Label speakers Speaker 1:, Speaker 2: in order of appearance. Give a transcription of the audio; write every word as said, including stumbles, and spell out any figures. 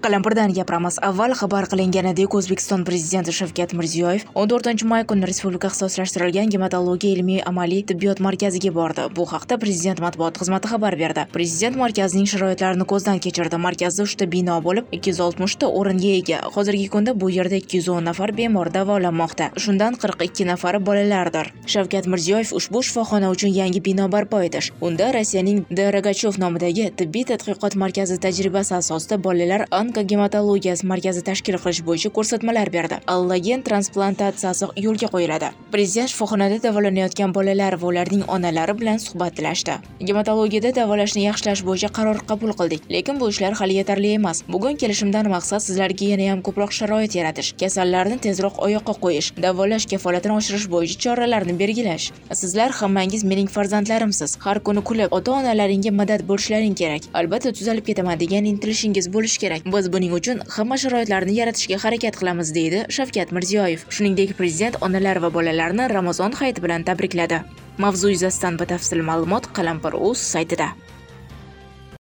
Speaker 1: Qalampirdan gapiramiz. Avval xabar qilinganidek, O'zbekiston Prezidenti Shavkat Mirziyoyev o'n to'rtinchi may kuni Respublika ixtisoslashtirilgan gematologiya ilmiy amaliy tibbiyot markaziga bordi. Bu haqda Prezident matbuot xizmati xabar berdi. Prezident markazning sharoitlarini ko'zdan kechirdi. Markazda uchta bino bo'lib, ikki yuz oltmish ta o'ringa ega. Hozirgi kunda bu yerda ikki yuz o'n nafar bemor davolanmoqda. Shundan qirq ikki nafari bolalardir. Shavkat Mirziyoyev ushbu shifoxona uchun yangi bino barpo etish, unda Rossiyaning D. Rogachev nomidagi tibbiy tadqiqot markazi tajribasi asosida bolalar onkogematologiyasi markazi tashkil qilish bo'yicha ko'rsatmalar berdi. Allogen transplantatsiyasi yo'lga qo'yiladi. Prezident shifoxonada davolanayotgan bolalar va ularning onalari bilan suhbatlashdi. Gematologiyada davolashni yaxshilash bo'yicha qaror qabul qildik, lekin bu ishlar hali yetarli emas. Bugun kelishimdan maqsad sizlarga yana ham ko'proq sharoit yaratish, kasallarni tezroq oyoqqa qo'yish, davolash kafolatini oshirish bo'yicha choralarni belgilash. Sizlar hammangiz mening farzandlarimsiz. Har kuni kulib, ota-onalaringga madad bo'lishlaring kerak. Albatta tuzalib ketaman degan intilishingiz bo'lishi kerak. Biz buning uchun hamma sharoitlarni yaratishga harakat qilamiz, deydi Shavkat Mirziyoyev. Shuningdek, prezident onalar va bolalarni Ramazon hayiti bilan tabrikladi. Mavzu yuzasidan batafsil ma'lumot Qalampir.uz saytida.